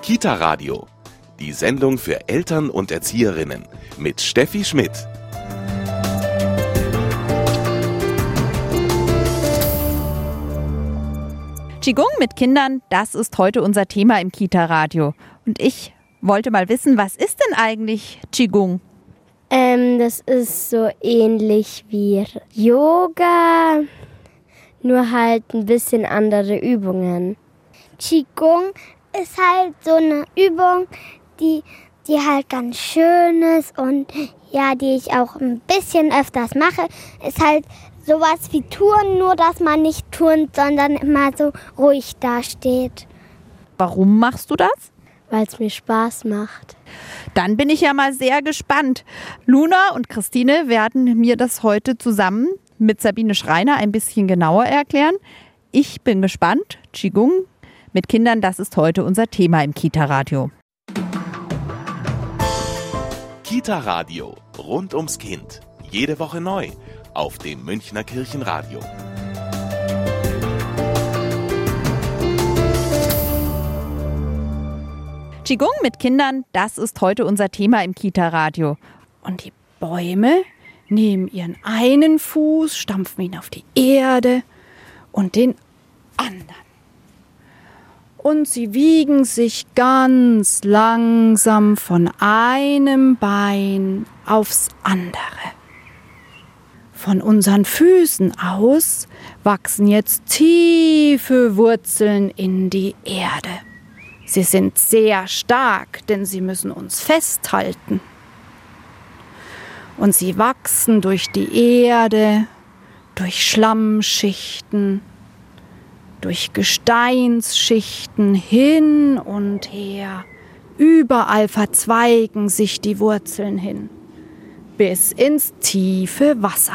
Kita-Radio, die Sendung für Eltern und Erzieherinnen mit Steffi Schmidt. Qigong mit Kindern, das ist heute unser Thema im Kita-Radio. Und ich wollte mal wissen, was ist denn eigentlich Qigong? Das ist so ähnlich wie Yoga, nur halt ein bisschen andere Übungen. Qigong ist halt so eine Übung, die halt ganz schön ist und ja, die ich auch ein bisschen öfters mache. Ist halt sowas wie Touren, nur dass man nicht turnt, sondern immer so ruhig dasteht. Warum machst du das? Weil es mir Spaß macht. Dann bin ich ja mal sehr gespannt. Luna und Christine werden mir das heute zusammen mit Sabine Schreiner ein bisschen genauer erklären. Ich bin gespannt. Qigong mit Kindern, das ist heute unser Thema im Kita-Radio. Kita-Radio, rund ums Kind. Jede Woche neu auf dem Münchner Kirchenradio. Qigong mit Kindern, das ist heute unser Thema im Kita-Radio. Und die Bäume nehmen ihren einen Fuß, stampfen ihn auf die Erde und den anderen. Und sie wiegen sich ganz langsam von einem Bein aufs andere. Von unseren Füßen aus wachsen jetzt tiefe Wurzeln in die Erde. Sie sind sehr stark, denn sie müssen uns festhalten. Und sie wachsen durch die Erde, durch Schlammschichten, durch Gesteinsschichten hin und her. Überall verzweigen sich die Wurzeln hin, bis ins tiefe Wasser.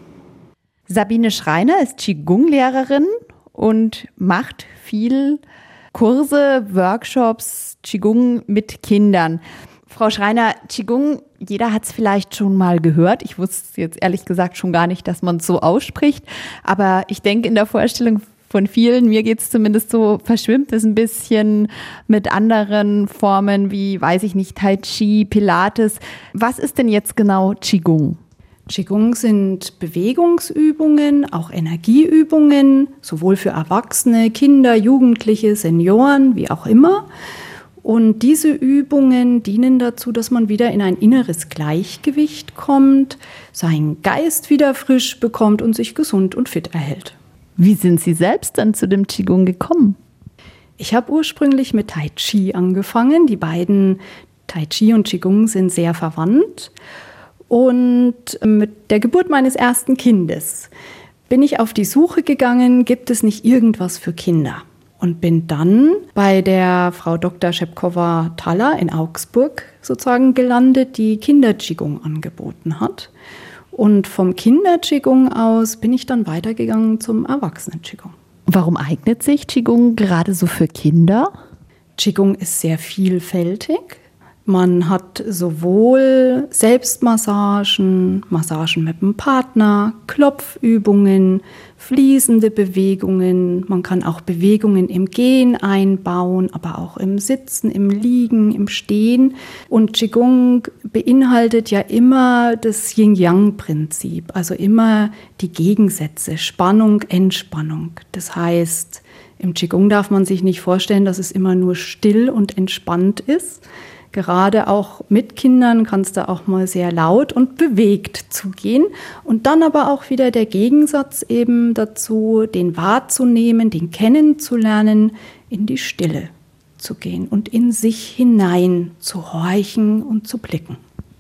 Sabine Schreiner ist Qigong-Lehrerin und macht viel Kurse, Workshops, Qigong mit Kindern. Frau Schreiner, Qigong, jeder hat es vielleicht schon mal gehört. Ich wusste jetzt ehrlich gesagt schon gar nicht, dass man es so ausspricht. Aber ich denke in der Vorstellung von vielen, mir geht es zumindest so, verschwimmt es ein bisschen mit anderen Formen wie, weiß ich nicht, Tai Chi, Pilates. Was ist denn jetzt genau Qigong? Qigong sind Bewegungsübungen, auch Energieübungen, sowohl für Erwachsene, Kinder, Jugendliche, Senioren, wie auch immer. Und diese Übungen dienen dazu, dass man wieder in ein inneres Gleichgewicht kommt, seinen Geist wieder frisch bekommt und sich gesund und fit erhält. Wie sind Sie selbst dann zu dem Qigong gekommen? Ich habe ursprünglich mit Tai Chi angefangen. Die beiden, Tai Chi und Qigong, sind sehr verwandt. Und mit der Geburt meines ersten Kindes bin ich auf die Suche gegangen, gibt es nicht irgendwas für Kinder? Und bin dann bei der Frau Dr. Schepkova-Thaler in Augsburg sozusagen gelandet, die Kinder-Qigong angeboten hat. Und vom Kinder-Qigong aus bin ich dann weitergegangen zum Erwachsenen-Qigong. Warum eignet sich Qigong gerade so für Kinder? Qigong ist sehr vielfältig. Man hat sowohl Selbstmassagen, Massagen mit dem Partner, Klopfübungen, fließende Bewegungen. Man kann auch Bewegungen im Gehen einbauen, aber auch im Sitzen, im Liegen, im Stehen. Und Qigong beinhaltet ja immer das Yin-Yang-Prinzip, also immer die Gegensätze, Spannung, Entspannung. Das heißt, im Qigong darf man sich nicht vorstellen, dass es immer nur still und entspannt ist. Gerade auch mit Kindern kann es da auch mal sehr laut und bewegt zugehen. Und dann aber auch wieder der Gegensatz eben dazu, den wahrzunehmen, den kennenzulernen, in die Stille zu gehen und in sich hinein zu horchen und zu blicken.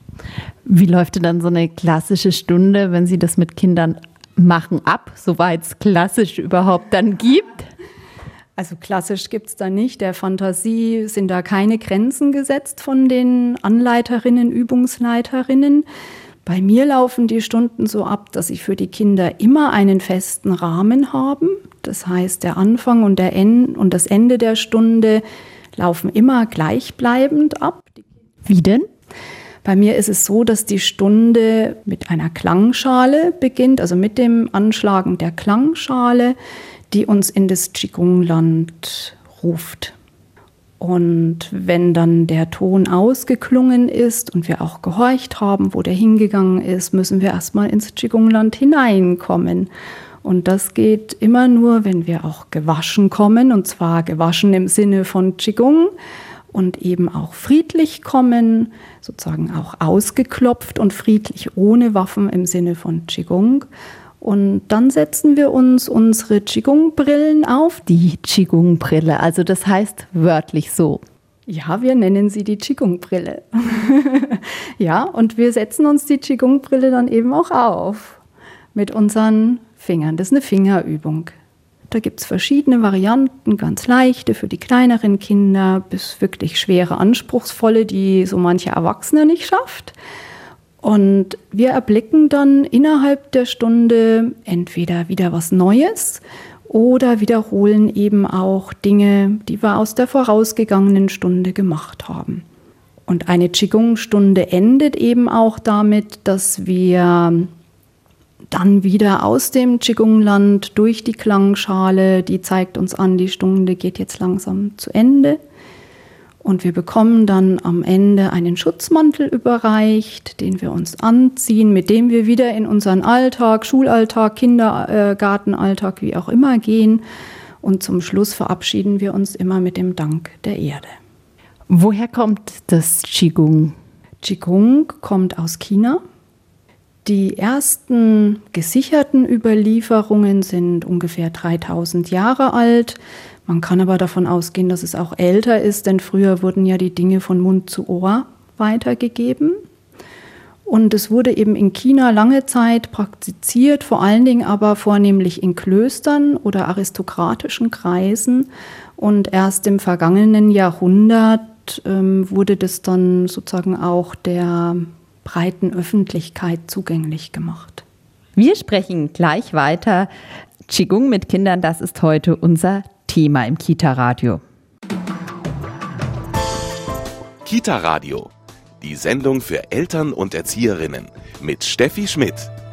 Wie läuft denn dann so eine klassische Stunde, wenn Sie das mit Kindern machen, ab, soweit es klassisch überhaupt dann gibt? Also klassisch gibt es da nicht. Der Fantasie sind da keine Grenzen gesetzt von den Anleiterinnen, Übungsleiterinnen. Bei mir laufen die Stunden so ab, dass ich für die Kinder immer einen festen Rahmen habe. Das heißt, der Anfang und das Ende der Stunde laufen immer gleichbleibend ab. Wie denn? Bei mir ist es so, dass die Stunde mit einer Klangschale beginnt, also mit dem Anschlagen der Klangschale, die uns in das Qigong-Land ruft. Und wenn dann der Ton ausgeklungen ist und wir auch gehorcht haben, wo der hingegangen ist, müssen wir erstmal ins Qigongland hineinkommen. Und das geht immer nur, wenn wir auch gewaschen kommen, und zwar gewaschen im Sinne von Qigong und eben auch friedlich kommen, sozusagen auch ausgeklopft und friedlich ohne Waffen im Sinne von Qigong. Und dann setzen wir uns unsere Qigong-Brillen auf. Die Qigong-Brille, also das heißt wörtlich so. Ja, wir nennen sie die Qigong-Brille. Ja, und wir setzen uns die Qigong-Brille dann eben auch auf mit unseren Fingern. Das ist eine Fingerübung. Da gibt es verschiedene Varianten, ganz leichte für die kleineren Kinder bis wirklich schwere, anspruchsvolle, die so mancher Erwachsene nicht schafft. Und wir erblicken dann innerhalb der Stunde entweder wieder was Neues oder wiederholen eben auch Dinge, die wir aus der vorausgegangenen Stunde gemacht haben. Und eine Qigong-Stunde endet eben auch damit, dass wir dann wieder aus dem Qigongland durch die Klangschale, die zeigt uns an, die Stunde geht jetzt langsam zu Ende. Und wir bekommen dann am Ende einen Schutzmantel überreicht, den wir uns anziehen, mit dem wir wieder in unseren Alltag, Schulalltag, Kindergartenalltag, wie auch immer gehen. Und zum Schluss verabschieden wir uns immer mit dem Dank der Erde. Woher kommt das Qigong? Qigong kommt aus China. Die ersten gesicherten Überlieferungen sind ungefähr 3000 Jahre alt. Man kann aber davon ausgehen, dass es auch älter ist, denn früher wurden ja die Dinge von Mund zu Ohr weitergegeben. Und es wurde eben in China lange Zeit praktiziert, vor allen Dingen aber vornehmlich in Klöstern oder aristokratischen Kreisen. Und erst im vergangenen Jahrhundert wurde das dann sozusagen auch der breiten Öffentlichkeit zugänglich gemacht. Wir sprechen gleich weiter. Qigong mit Kindern, das ist heute unser Thema im Kita-Radio. Kita-Radio, die Sendung für Eltern und Erzieherinnen mit Steffi Schmidt.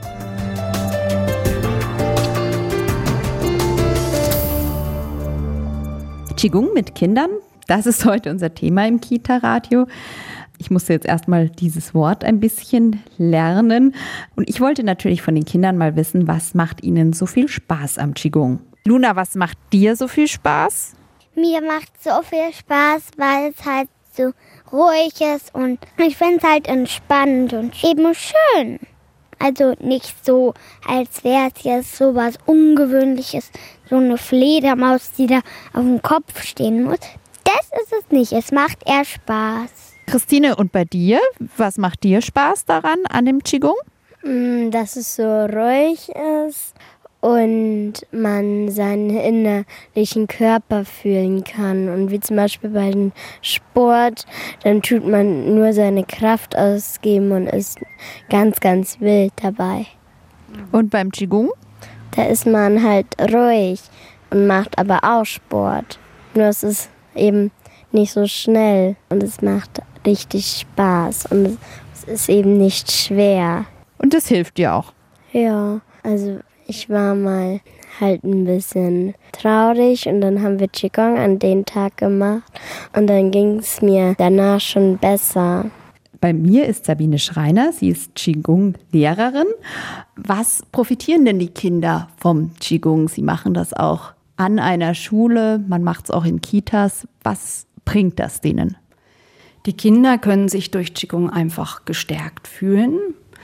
Qigong mit Kindern, das ist heute unser Thema im Kita-Radio. Ich musste jetzt erstmal dieses Wort ein bisschen lernen. Und ich wollte natürlich von den Kindern mal wissen, was macht ihnen so viel Spaß am Qigong? Luna, was macht dir so viel Spaß? Mir macht so viel Spaß, weil es halt so ruhig ist und ich finde es halt entspannt und eben schön. Also nicht so, als wäre es jetzt so was Ungewöhnliches, so eine Fledermaus, die da auf dem Kopf stehen muss. Das ist es nicht, es macht eher Spaß. Christine, und bei dir? Was macht dir Spaß daran, an dem Qigong? Dass es so ruhig ist und man seinen innerlichen Körper fühlen kann. Und wie zum Beispiel bei dem Sport, dann tut man nur seine Kraft ausgeben und ist ganz, ganz wild dabei. Und beim Qigong? Da ist man halt ruhig und macht aber auch Sport. Nur es ist eben nicht so schnell und es macht richtig Spaß und es ist eben nicht schwer. Und das hilft dir auch? Ja, also ich war mal halt ein bisschen traurig und dann haben wir Qigong an den Tag gemacht und dann ging es mir danach schon besser. Bei mir ist Sabine Schreiner, sie ist Qigong-Lehrerin. Was profitieren denn die Kinder vom Qigong? Sie machen das auch an einer Schule, man macht es auch in Kitas. Was bringt das denen? Die Kinder können sich durch Qigong einfach gestärkt fühlen.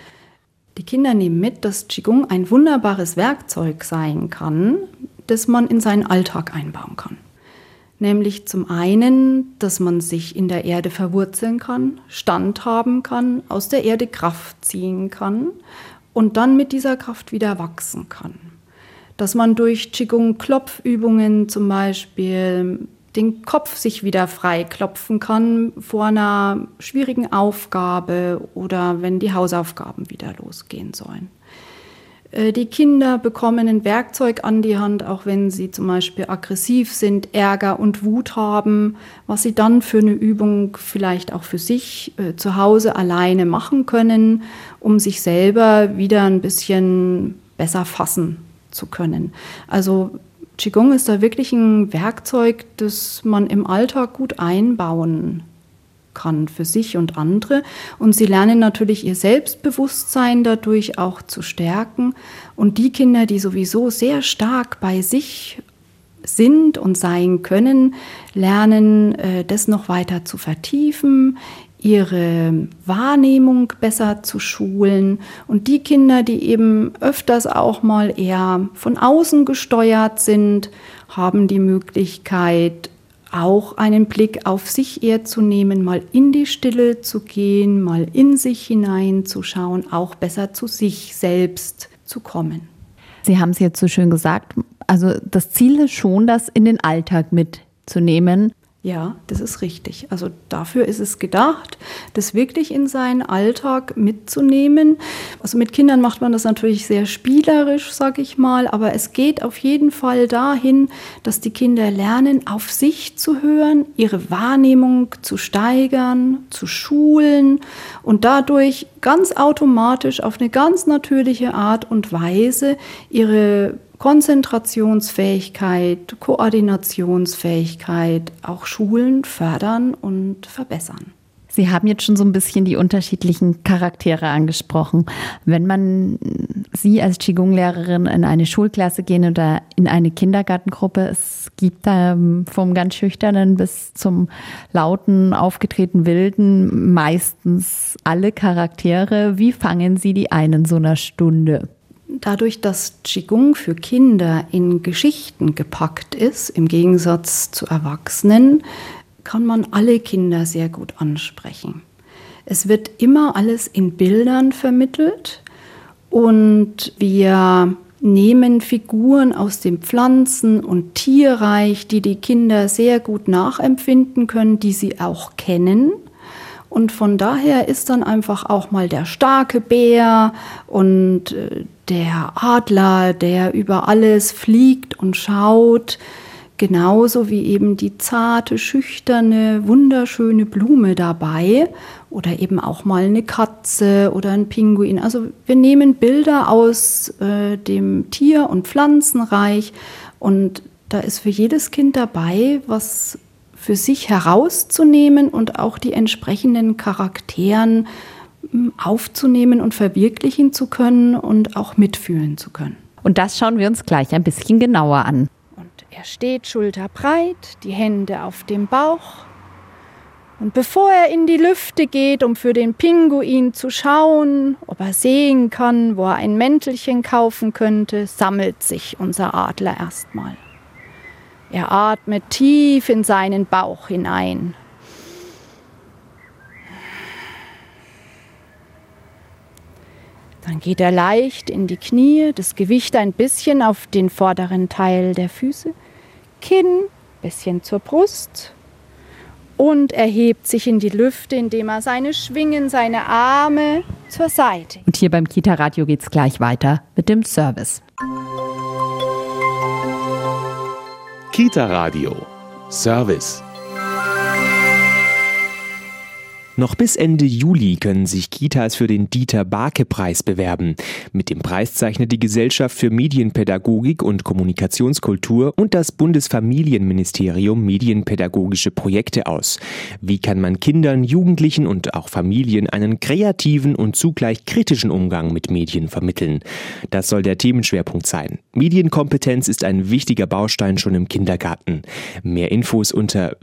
Die Kinder nehmen mit, dass Qigong ein wunderbares Werkzeug sein kann, das man in seinen Alltag einbauen kann. Nämlich zum einen, dass man sich in der Erde verwurzeln kann, Stand haben kann, aus der Erde Kraft ziehen kann und dann mit dieser Kraft wieder wachsen kann. Dass man durch Qigong-Klopfübungen zum Beispiel den Kopf sich wieder frei klopfen kann vor einer schwierigen Aufgabe oder wenn die Hausaufgaben wieder losgehen sollen. Die Kinder bekommen ein Werkzeug an die Hand, auch wenn sie zum Beispiel aggressiv sind, Ärger und Wut haben, was sie dann für eine Übung vielleicht auch für sich zu Hause alleine machen können, um sich selber wieder ein bisschen besser fassen zu können. Also Qigong ist da wirklich ein Werkzeug, das man im Alltag gut einbauen kann für sich und andere. Und sie lernen natürlich ihr Selbstbewusstsein dadurch auch zu stärken. Und die Kinder, die sowieso sehr stark bei sich sind und sein können, lernen das noch weiter zu vertiefen, ihre Wahrnehmung besser zu schulen. Und die Kinder, die eben öfters auch mal eher von außen gesteuert sind, haben die Möglichkeit, auch einen Blick auf sich eher zu nehmen, mal in die Stille zu gehen, mal in sich hineinzuschauen, auch besser zu sich selbst zu kommen. Sie haben es jetzt so schön gesagt, also das Ziel ist schon, das in den Alltag mitzunehmen. Ja, das ist richtig. Also dafür ist es gedacht, das wirklich in seinen Alltag mitzunehmen. Also mit Kindern macht man das natürlich sehr spielerisch, sage ich mal, aber es geht auf jeden Fall dahin, dass die Kinder lernen, auf sich zu hören, ihre Wahrnehmung zu steigern, zu schulen und dadurch ganz automatisch auf eine ganz natürliche Art und Weise ihre Konzentrationsfähigkeit, Koordinationsfähigkeit auch schulen, fördern und verbessern. Sie haben jetzt schon so ein bisschen die unterschiedlichen Charaktere angesprochen. Wenn man Sie als Qigong-Lehrerin in eine Schulklasse gehen oder in eine Kindergartengruppe, es gibt da vom ganz Schüchternen bis zum lauten, aufgetreten Wilden meistens alle Charaktere. Wie fangen Sie die ein in so einer Stunde? Dadurch, dass Qigong für Kinder in Geschichten gepackt ist, im Gegensatz zu Erwachsenen, kann man alle Kinder sehr gut ansprechen. Es wird immer alles in Bildern vermittelt und wir nehmen Figuren aus dem Pflanzen- und Tierreich, die die Kinder sehr gut nachempfinden können, die sie auch kennen. Und von daher ist dann einfach auch mal der starke Bär und der Adler, der über alles fliegt und schaut, genauso wie eben die zarte, schüchterne, wunderschöne Blume dabei oder eben auch mal eine Katze oder ein Pinguin. Also wir nehmen Bilder aus dem Tier- und Pflanzenreich und da ist für jedes Kind dabei, was für sich herauszunehmen und auch die entsprechenden Charakteren aufzunehmen und verwirklichen zu können und auch mitfühlen zu können. Und das schauen wir uns gleich ein bisschen genauer an. Und er steht schulterbreit, die Hände auf dem Bauch. Und bevor er in die Lüfte geht, um für den Pinguin zu schauen, ob er sehen kann, wo er ein Mäntelchen kaufen könnte, sammelt sich unser Adler erstmal. Er atmet tief in seinen Bauch hinein. Dann geht er leicht in die Knie, das Gewicht ein bisschen auf den vorderen Teil der Füße, Kinn, bisschen zur Brust und er hebt sich in die Lüfte, indem er seine Schwingen, seine Arme zur Seite. Und hier beim Kita-Radio geht's gleich weiter mit dem Service. Kita-Radio. Service. Noch bis Ende Juli können sich Kitas für den Dieter-Barke-Preis bewerben. Mit dem Preis zeichnet die Gesellschaft für Medienpädagogik und Kommunikationskultur und das Bundesfamilienministerium medienpädagogische Projekte aus. Wie kann man Kindern, Jugendlichen und auch Familien einen kreativen und zugleich kritischen Umgang mit Medien vermitteln? Das soll der Themenschwerpunkt sein. Medienkompetenz ist ein wichtiger Baustein schon im Kindergarten. Mehr Infos unter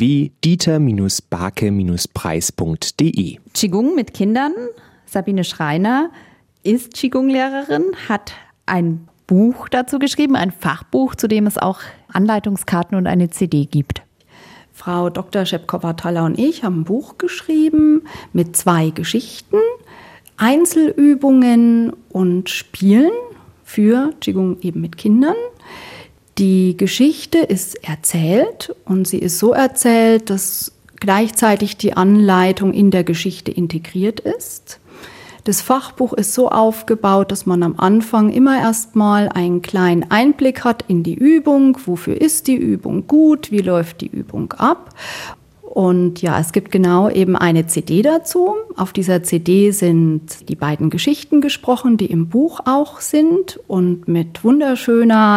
www.dieter-barke-preis.de. Qigong mit Kindern. Sabine Schreiner ist Qigong-Lehrerin, hat ein Buch dazu geschrieben, ein Fachbuch, zu dem es auch Anleitungskarten und eine CD gibt. Frau Dr. Schepkova-Thaler und ich haben ein Buch geschrieben mit 2 Geschichten, Einzelübungen und Spielen für Qigong eben mit Kindern. Die Geschichte ist erzählt und sie ist so erzählt, dass gleichzeitig die Anleitung in der Geschichte integriert ist. Das Fachbuch ist so aufgebaut, dass man am Anfang immer erstmal einen kleinen Einblick hat in die Übung. Wofür ist die Übung gut? Wie läuft die Übung ab? Und ja, es gibt genau eben eine CD dazu. Auf dieser CD sind die beiden Geschichten gesprochen, die im Buch auch sind und mit wunderschöner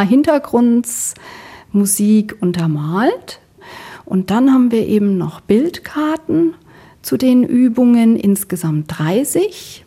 Hintergrundmusik untermalt. Und dann haben wir eben noch Bildkarten zu den Übungen, insgesamt 30.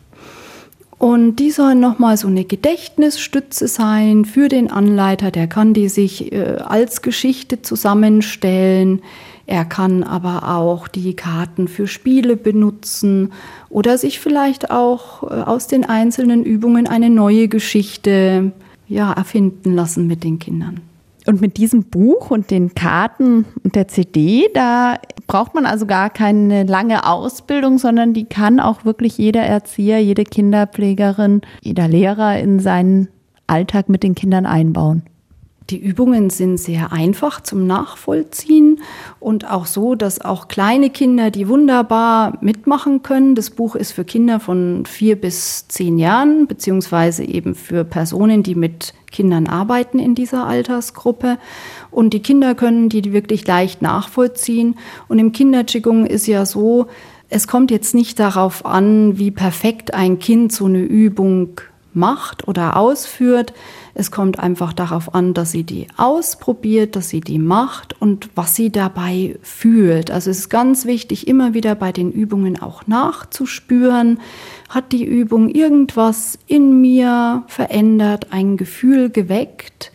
Und die sollen nochmal so eine Gedächtnisstütze sein für den Anleiter. Der kann die sich als Geschichte zusammenstellen. Er kann aber auch die Karten für Spiele benutzen oder sich vielleicht auch aus den einzelnen Übungen eine neue Geschichte erfinden lassen mit den Kindern. Und mit diesem Buch und den Karten und der CD, da braucht man also gar keine lange Ausbildung, sondern die kann auch wirklich jeder Erzieher, jede Kinderpflegerin, jeder Lehrer in seinen Alltag mit den Kindern einbauen. Die Übungen sind sehr einfach zum Nachvollziehen und auch so, dass auch kleine Kinder die wunderbar mitmachen können. Das Buch ist für Kinder von 4 bis 10 Jahren, beziehungsweise eben für Personen, die mit Kindern arbeiten in dieser Altersgruppe. Und die Kinder können die wirklich leicht nachvollziehen. Und im Kinder-Qigong ist ja so, es kommt jetzt nicht darauf an, wie perfekt ein Kind so eine Übung macht oder ausführt. Es kommt einfach darauf an, dass sie die ausprobiert, dass sie die macht und was sie dabei fühlt. Also es ist ganz wichtig, immer wieder bei den Übungen auch nachzuspüren. Hat die Übung irgendwas in mir verändert, ein Gefühl geweckt?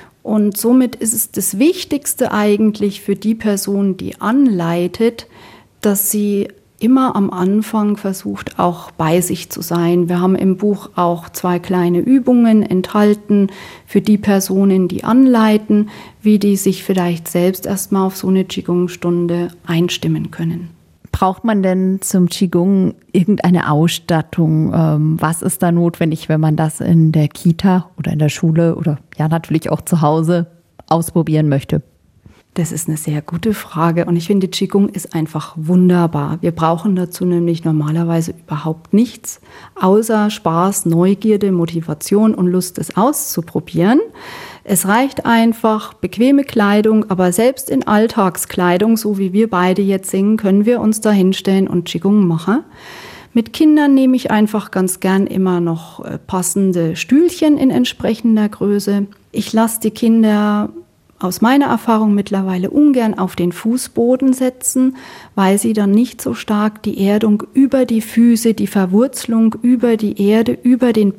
Und somit ist es das Wichtigste eigentlich für die Person, die anleitet, dass sie immer am Anfang versucht, auch bei sich zu sein. Wir haben im Buch auch 2 kleine Übungen enthalten für die Personen, die anleiten, wie die sich vielleicht selbst erstmal auf so eine Qigong-Stunde einstimmen können. Braucht man denn zum Qigong irgendeine Ausstattung? Was ist da notwendig, wenn man das in der Kita oder in der Schule oder ja natürlich auch zu Hause ausprobieren möchte? Das ist eine sehr gute Frage und ich finde, Qigong ist einfach wunderbar. Wir brauchen dazu nämlich normalerweise überhaupt nichts, außer Spaß, Neugierde, Motivation und Lust, es auszuprobieren. Es reicht einfach, bequeme Kleidung, aber selbst in Alltagskleidung, so wie wir beide jetzt singen, können wir uns da hinstellen und Qigong machen. Mit Kindern nehme ich einfach ganz gern immer noch passende Stühlchen in entsprechender Größe. Ich lasse die Kinder aus meiner Erfahrung mittlerweile ungern auf den Fußboden setzen, weil sie dann nicht so stark die Erdung über die Füße, die Verwurzelung über die Erde, über den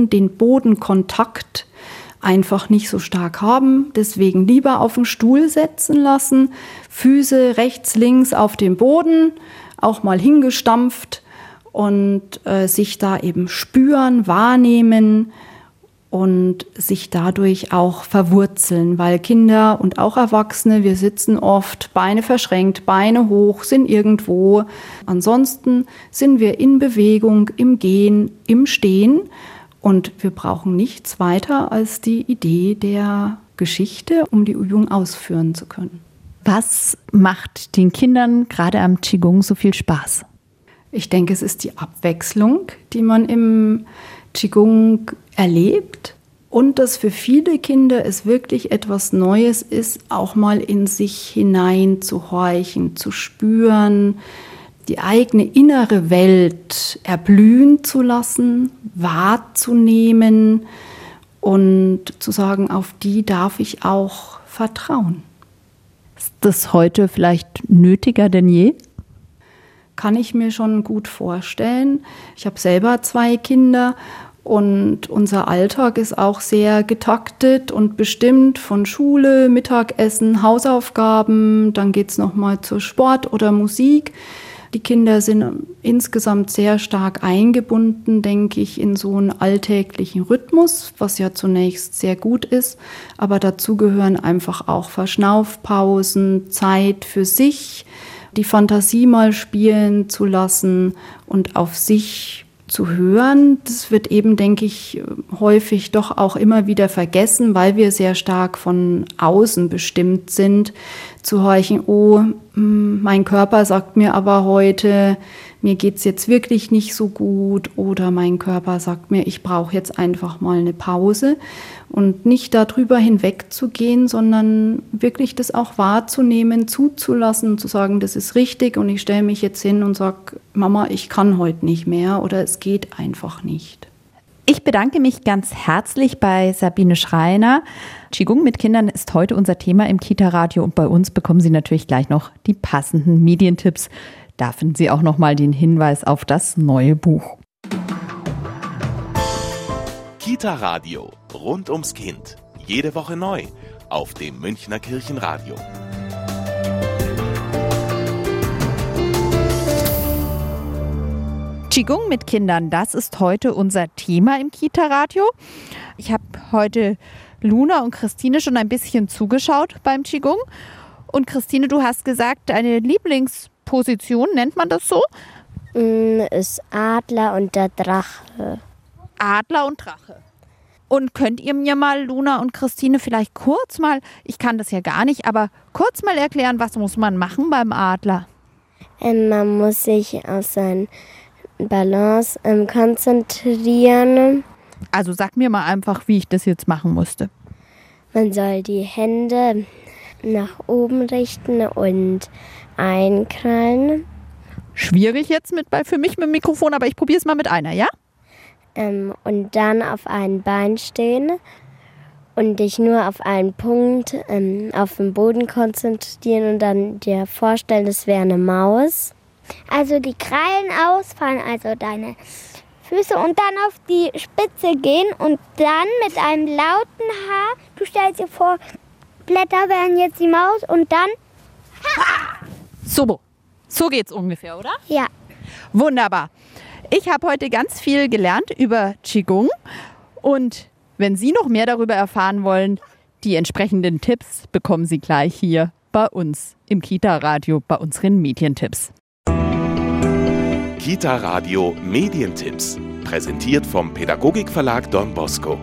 Bodenkontakt einfach nicht so stark haben. Deswegen lieber auf den Stuhl setzen lassen, Füße rechts, links auf dem Boden, auch mal hingestampft und sich da eben spüren, wahrnehmen und sich dadurch auch verwurzeln, weil Kinder und auch Erwachsene, wir sitzen oft Beine verschränkt, Beine hoch, sind irgendwo. Ansonsten sind wir in Bewegung, im Gehen, im Stehen und wir brauchen nichts weiter als die Idee der Geschichte, um die Übung ausführen zu können. Was macht den Kindern gerade am Qigong so viel Spaß? Ich denke, es ist die Abwechslung, die man im Qigong erlebt und dass für viele Kinder es wirklich etwas Neues ist, auch mal in sich hinein zu horchen, zu spüren, die eigene innere Welt erblühen zu lassen, wahrzunehmen und zu sagen, auf die darf ich auch vertrauen. Ist das heute vielleicht nötiger denn je? Kann ich mir schon gut vorstellen. Ich habe selber 2 Kinder und unser Alltag ist auch sehr getaktet und bestimmt von Schule, Mittagessen, Hausaufgaben, dann geht es nochmal zur Sport oder Musik. Die Kinder sind insgesamt sehr stark eingebunden, denke ich, in so einen alltäglichen Rhythmus, was ja zunächst sehr gut ist. Aber dazu gehören einfach auch Verschnaufpausen, Zeit für sich, die Fantasie mal spielen zu lassen und auf sich zu hören. Das wird eben, denke ich, häufig doch auch immer wieder vergessen, weil wir sehr stark von außen bestimmt sind, zu horchen, oh, mein Körper sagt mir aber heute, mir geht's jetzt wirklich nicht so gut, oder mein Körper sagt mir, ich brauche jetzt einfach mal eine Pause, und nicht darüber hinwegzugehen, sondern wirklich das auch wahrzunehmen, zuzulassen, zu sagen, das ist richtig, und ich stelle mich jetzt hin und sage, Mama, ich kann heute nicht mehr oder es geht einfach nicht. Ich bedanke mich ganz herzlich bei Sabine Schreiner. Qigong mit Kindern ist heute unser Thema im Kita-Radio, und bei uns bekommen Sie natürlich gleich noch die passenden Medientipps. Da finden Sie auch noch mal den Hinweis auf das neue Buch. Kita-Radio, rund ums Kind. Jede Woche neu auf dem Münchner Kirchenradio. Qigong mit Kindern, das ist heute unser Thema im Kita-Radio. Ich habe heute Luna und Christine schon ein bisschen zugeschaut beim Qigong. Und Christine, du hast gesagt, deine Lieblingsposition, nennt man das so? Ist Adler und der Drache. Adler und Drache. Und könnt ihr mir mal, Luna und Christine, vielleicht kurz mal, ich kann das ja gar nicht, aber kurz mal erklären, was muss man machen beim Adler? Man muss sich auf seinen Balance konzentrieren. Also sag mir mal einfach, wie ich das jetzt machen musste. Man soll die Hände nach oben richten und einkrallen. Schwierig jetzt für mich mit dem Mikrofon, aber ich probiere es mal mit einer, ja? Und dann auf ein Bein stehen und dich nur auf einen Punkt auf dem Boden konzentrieren und dann dir vorstellen, es wäre eine Maus. Also die Krallen ausfallen, also deine Füße, und dann auf die Spitze gehen und dann mit einem lauten Haar, du stellst dir vor, Blätter wären jetzt die Maus und dann... So geht's ungefähr, oder? Ja. Wunderbar. Ich habe heute ganz viel gelernt über Qigong, und wenn Sie noch mehr darüber erfahren wollen, die entsprechenden Tipps bekommen Sie gleich hier bei uns im Kita-Radio, bei unseren Medientipps. Kita-Radio Medientipps, präsentiert vom Pädagogikverlag Don Bosco.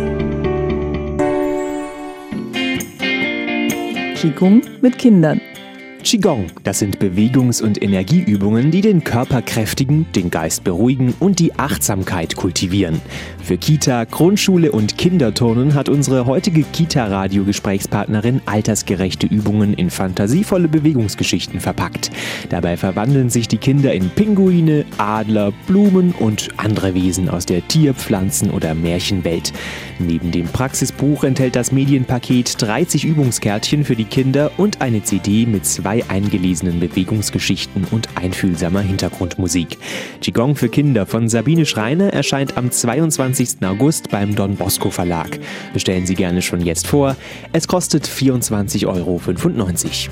Qigong mit Kindern. Qigong, das sind Bewegungs- und Energieübungen, die den Körper kräftigen, den Geist beruhigen und die Achtsamkeit kultivieren. Für Kita, Grundschule und Kinderturnen hat unsere heutige Kita-Radio-Gesprächspartnerin altersgerechte Übungen in fantasievolle Bewegungsgeschichten verpackt. Dabei verwandeln sich die Kinder in Pinguine, Adler, Blumen und andere Wesen aus der Tier-, Pflanzen- oder Märchenwelt. Neben dem Praxisbuch enthält das Medienpaket 30 Übungskärtchen für die Kinder und eine CD mit 2 eingelesenen Bewegungsgeschichten und einfühlsamer Hintergrundmusik. Qigong für Kinder von Sabine Schreiner erscheint am 22. August beim Don Bosco Verlag. Bestellen Sie gerne schon jetzt vor. Es kostet 24,95 €.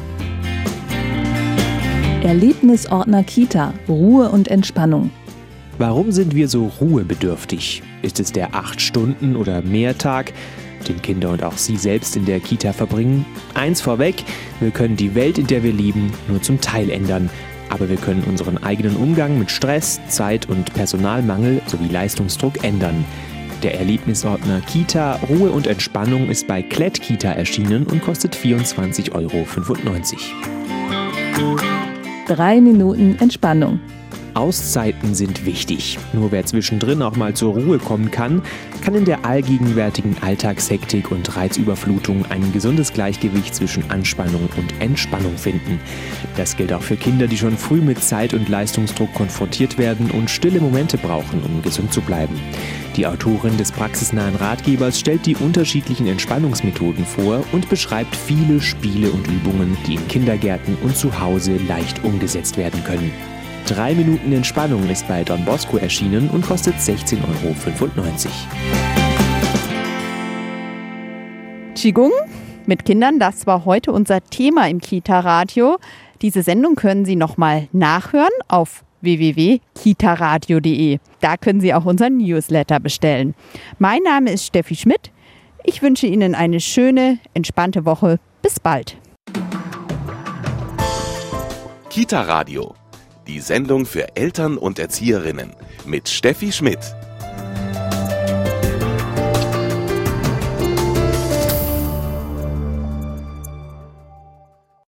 Erlebnisordner Kita. Ruhe und Entspannung. Warum sind wir so ruhebedürftig? Ist es der 8 Stunden oder mehr Tag, den Kinder und auch Sie selbst in der Kita verbringen? Eins vorweg, wir können die Welt, in der wir leben, nur zum Teil ändern. Aber wir können unseren eigenen Umgang mit Stress, Zeit- und Personalmangel sowie Leistungsdruck ändern. Der Erlebnisordner Kita, Ruhe und Entspannung ist bei Klett Kita erschienen und kostet 24,95 €. 3 Minuten Entspannung. Auszeiten sind wichtig. Nur wer zwischendrin auch mal zur Ruhe kommen kann, kann in der allgegenwärtigen Alltagshektik und Reizüberflutung ein gesundes Gleichgewicht zwischen Anspannung und Entspannung finden. Das gilt auch für Kinder, die schon früh mit Zeit- und Leistungsdruck konfrontiert werden und stille Momente brauchen, um gesund zu bleiben. Die Autorin des praxisnahen Ratgebers stellt die unterschiedlichen Entspannungsmethoden vor und beschreibt viele Spiele und Übungen, die in Kindergärten und zu Hause leicht umgesetzt werden können. 3 Minuten Entspannung ist bei Don Bosco erschienen und kostet 16,95 €. Qigong mit Kindern, das war heute unser Thema im Kita-Radio. Diese Sendung können Sie nochmal nachhören auf www.kitaradio.de. Da können Sie auch unseren Newsletter bestellen. Mein Name ist Steffi Schmidt. Ich wünsche Ihnen eine schöne, entspannte Woche. Bis bald. Kita-Radio, die Sendung für Eltern und Erzieherinnen mit Steffi Schmidt.